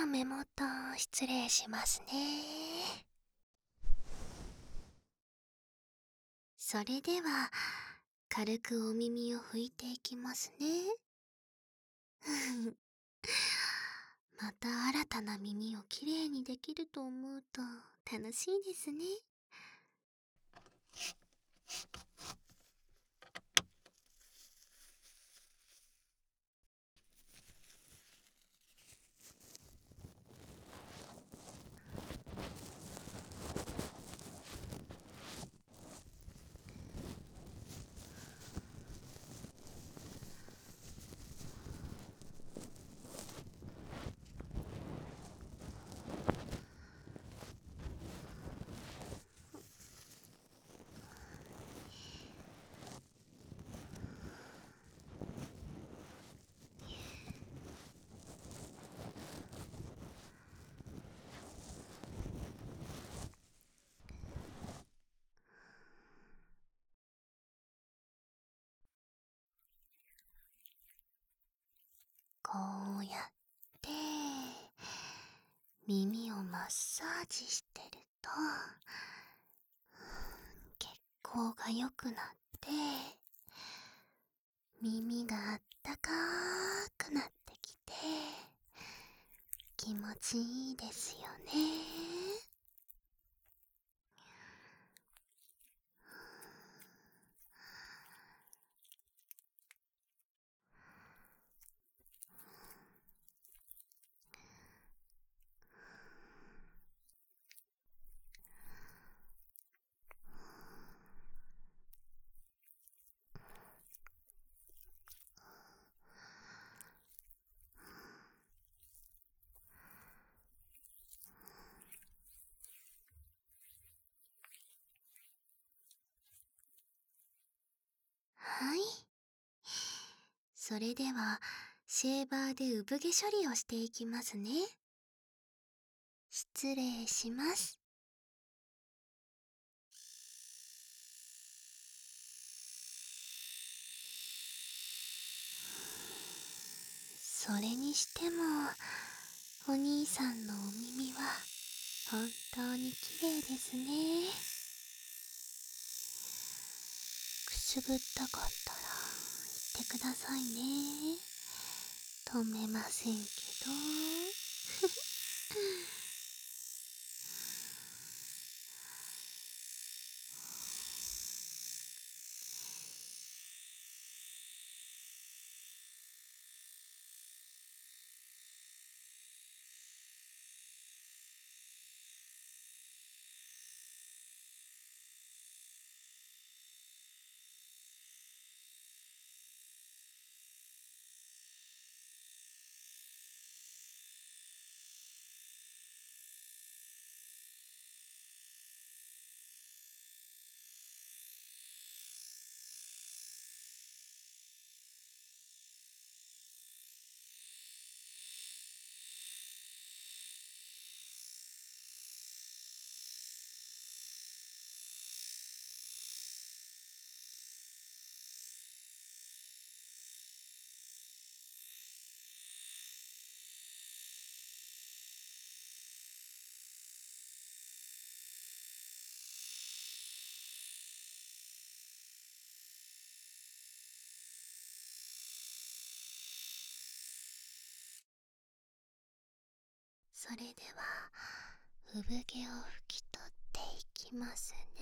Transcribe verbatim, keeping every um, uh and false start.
目元失礼しますね。それでは軽くお耳を拭いていきますね。また新たな耳をきれいにできると思うと楽しいですね。こうやって耳をマッサージしてると血行が良くなって耳があったかーくなってきて気持ちいいですよね。はい。それではシェーバーで産毛処理をしていきますね。失礼します。それにしてもお兄さんのお耳は本当に綺麗ですね。くすぐったかったら言ってくださいね。止めませんけど。それでは産毛を拭き取っていきますね。